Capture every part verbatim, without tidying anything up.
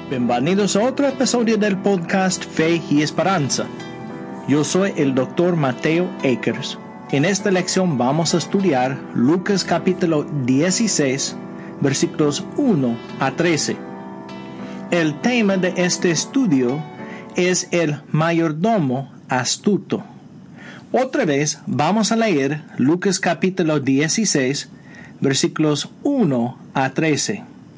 Bienvenidos a otro episodio del podcast Fe y Esperanza. Yo soy el doctor Mateo Akers. En esta lección vamos a estudiar Lucas capítulo dieciséis, versículos uno a trece. El tema de este estudio es el mayordomo astuto. Otra vez vamos a leer Lucas capítulo dieciséis, versículos uno a trece.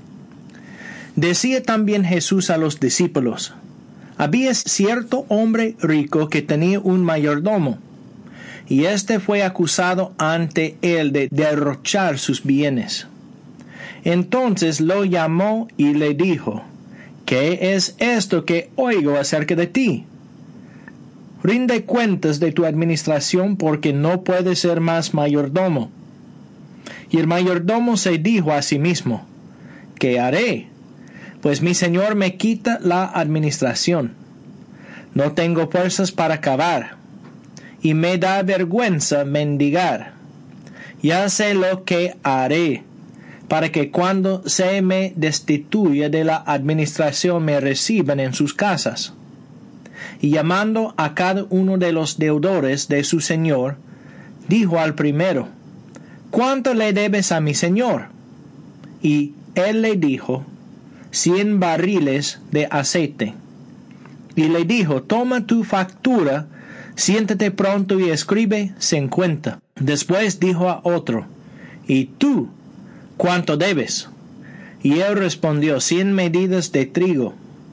Decía también Jesús a los discípulos: había cierto hombre rico que tenía un mayordomo, y éste fue acusado ante él de derrochar sus bienes. Entonces lo llamó y le dijo: ¿qué es esto que oigo acerca de ti? Rinde cuentas de tu administración, porque no puedes ser más mayordomo. Y el mayordomo se dijo a sí mismo: ¿qué haré? Pues mi señor me quita la administración. No tengo fuerzas para cavar, y me da vergüenza mendigar. Ya sé lo que haré, para que cuando se me destituya de la administración me reciban en sus casas. Y llamando a cada uno de los deudores de su señor, dijo al primero: ¿cuánto le debes a mi señor? Y él le dijo: cien barriles de aceite. Y le dijo: toma tu factura, siéntate pronto y escribe cincuenta. Después dijo a otro: ¿y tú cuánto debes? Y él respondió: cien medidas de trigo.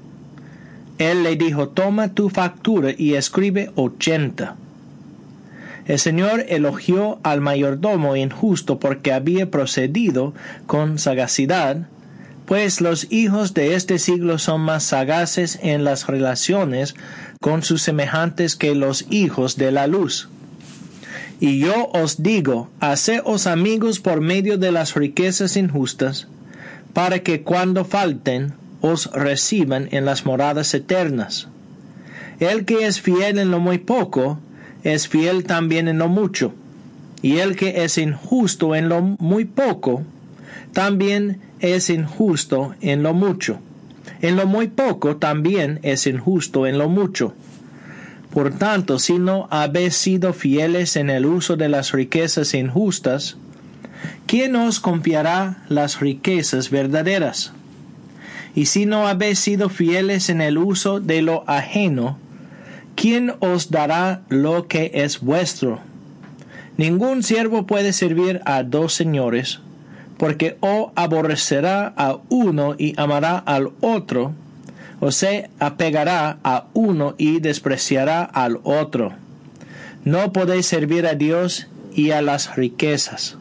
Él le dijo: toma tu factura y escribe ochenta. El Señor elogió al mayordomo injusto porque había procedido con sagacidad, pues los hijos de este siglo son más sagaces en las relaciones con sus semejantes que los hijos de la luz. Y yo os digo, haceos amigos por medio de las riquezas injustas, para que cuando falten os reciban en las moradas eternas. El que es fiel en lo muy poco, es fiel también en lo mucho, y el que es injusto en lo muy poco, también es injusto en lo mucho. En lo muy poco también es injusto en lo mucho. Por tanto, si no habéis sido fieles en el uso de las riquezas injustas, ¿quién os confiará las riquezas verdaderas? Y si no habéis sido fieles en el uso de lo ajeno, ¿quién os dará lo que es vuestro? Ningún siervo puede servir a dos señores, porque o aborrecerá a uno y amará al otro, o se apegará a uno y despreciará al otro. No podéis servir a Dios y a las riquezas.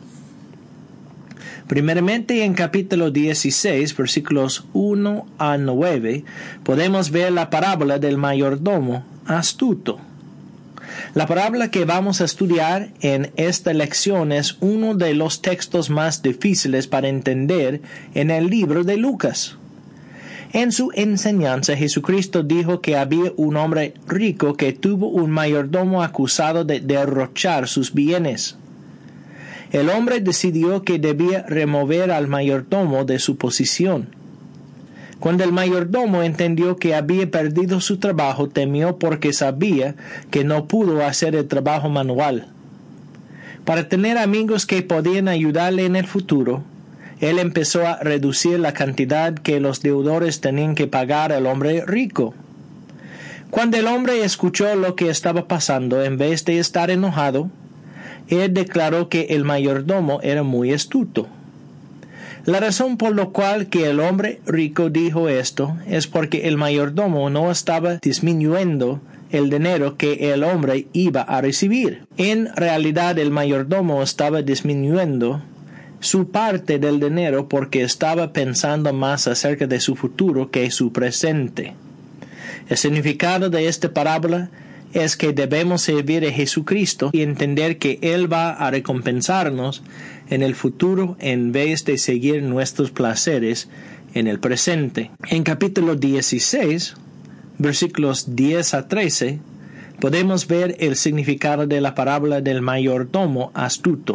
Primeramente, en capítulo dieciséis, versículos uno a nueve, podemos ver la parábola del mayordomo astuto. La parábola que vamos a estudiar en esta lección es uno de los textos más difíciles para entender en el libro de Lucas. En su enseñanza, Jesucristo dijo que había un hombre rico que tuvo un mayordomo acusado de derrochar sus bienes. El hombre decidió que debía remover al mayordomo de su posición. Cuando el mayordomo entendió que había perdido su trabajo, temió porque sabía que no pudo hacer el trabajo manual. Para tener amigos que podían ayudarle en el futuro, él empezó a reducir la cantidad que los deudores tenían que pagar al hombre rico. Cuando el hombre escuchó lo que estaba pasando, en vez de estar enojado, él declaró que el mayordomo era muy astuto. La razón por la cual que el hombre rico dijo esto es porque el mayordomo no estaba disminuyendo el dinero que el hombre iba a recibir. En realidad, el mayordomo estaba disminuyendo su parte del dinero porque estaba pensando más acerca de su futuro que su presente. El significado de esta parábola es que debemos servir a Jesucristo y entender que Él va a recompensarnos en el futuro en vez de seguir nuestros placeres en el presente. En capítulo dieciséis, versículos diez a trece, podemos ver el significado de la parábola del mayordomo astuto.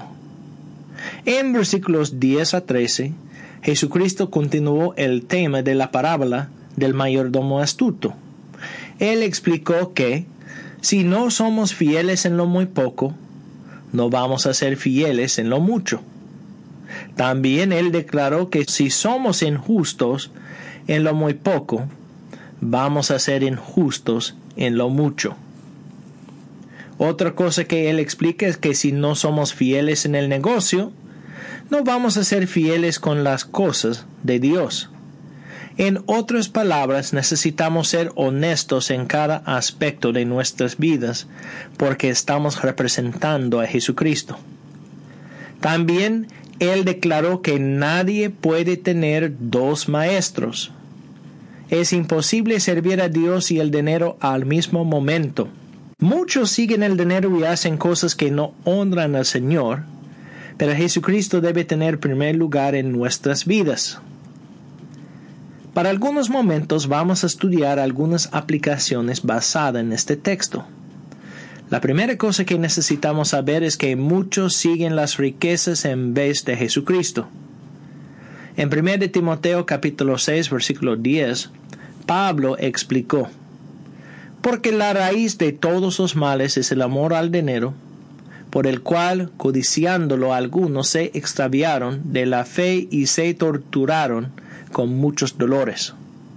En versículos diez a trece, Jesucristo continuó el tema de la parábola del mayordomo astuto. Él explicó que si no somos fieles en lo muy poco, no vamos a ser fieles en lo mucho. También él declaró que si somos injustos en lo muy poco, vamos a ser injustos en lo mucho. Otra cosa que él explica es que si no somos fieles en el negocio, no vamos a ser fieles con las cosas de Dios. En otras palabras, necesitamos ser honestos en cada aspecto de nuestras vidas porque estamos representando a Jesucristo. También él declaró que nadie puede tener dos maestros. Es imposible servir a Dios y el dinero al mismo momento. Muchos siguen el dinero y hacen cosas que no honran al Señor, pero Jesucristo debe tener primer lugar en nuestras vidas. Para algunos momentos vamos a estudiar algunas aplicaciones basadas en este texto. La primera cosa que necesitamos saber es que muchos siguen las riquezas en vez de Jesucristo. En primera de Timoteo capítulo seis versículo diez, Pablo explicó: porque la raíz de todos los males es el amor al dinero, por el cual, codiciándolo algunos, se extraviaron de la fe y se torturaron con muchos dolores.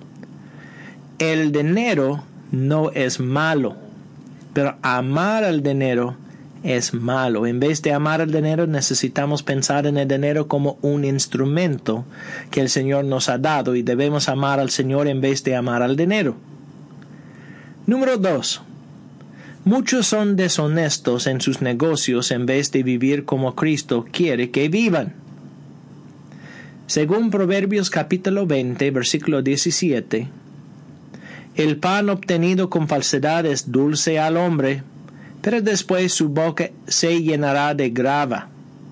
El dinero no es malo, pero amar al dinero es malo. En vez de amar al dinero, necesitamos pensar en el dinero como un instrumento que el Señor nos ha dado y debemos amar al Señor en vez de amar al dinero. Número dos. Muchos son deshonestos en sus negocios en vez de vivir como Cristo quiere que vivan. Según Proverbios capítulo veinte, versículo diecisiete, el pan obtenido con falsedad es dulce al hombre, pero después su boca se llenará de grava.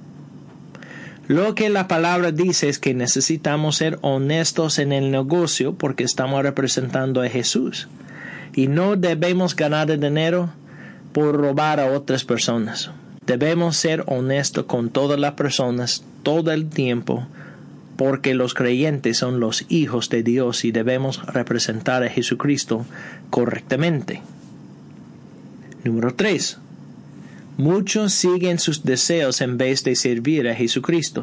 Lo que la palabra dice es que necesitamos ser honestos en el negocio porque estamos representando a Jesús. Y no debemos ganar el dinero por robar a otras personas. Debemos ser honestos con todas las personas todo el tiempo, porque los creyentes son los hijos de Dios y debemos representar a Jesucristo correctamente. Número tres. Muchos siguen sus deseos en vez de servir a Jesucristo.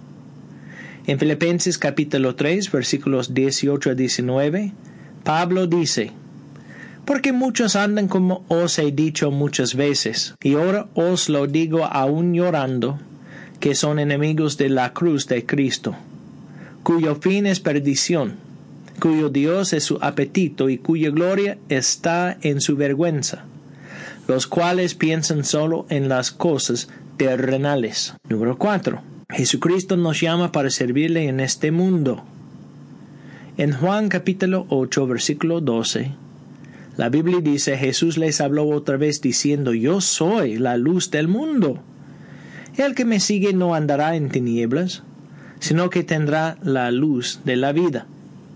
En Filipenses capítulo tres, versículos dieciocho a diecinueve, Pablo dice: porque muchos andan como os he dicho muchas veces, y ahora os lo digo aún llorando, que son enemigos de la cruz de Cristo, cuyo fin es perdición, cuyo Dios es su apetito y cuya gloria está en su vergüenza, los cuales piensan solo en las cosas terrenales. Número cuatro. Jesucristo nos llama para servirle en este mundo. En Juan capítulo ocho, versículo doce, la Biblia dice: Jesús les habló otra vez diciendo: yo soy la luz del mundo. El que me sigue no andará en tinieblas, sino que tendrá la luz de la vida.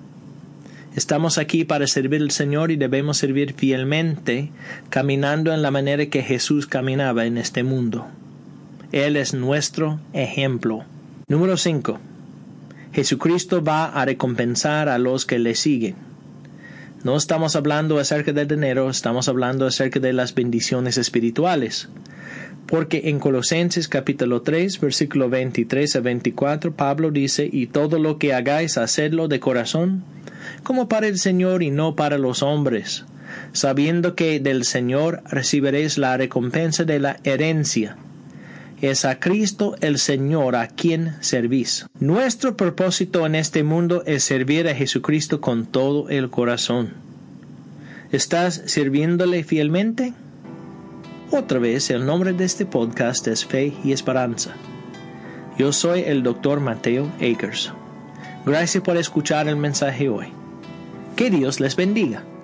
Estamos aquí para servir al Señor y debemos servir fielmente, caminando en la manera que Jesús caminaba en este mundo. Él es nuestro ejemplo. Número cinco. Jesucristo va a recompensar a los que le siguen. No estamos hablando acerca del dinero, estamos hablando acerca de las bendiciones espirituales. Porque en Colosenses capítulo tres, versículo veintitrés a veinticuatro, Pablo dice: y todo lo que hagáis, hacedlo de corazón, como para el Señor y no para los hombres, sabiendo que del Señor recibiréis la recompensa de la herencia. Es a Cristo el Señor a quien servís. Nuestro propósito en este mundo es servir a Jesucristo con todo el corazón. ¿Estás sirviéndole fielmente? Otra vez, el nombre de este podcast es Fe y Esperanza. Yo soy el doctor Mateo Akers. Gracias por escuchar el mensaje hoy. Que Dios les bendiga.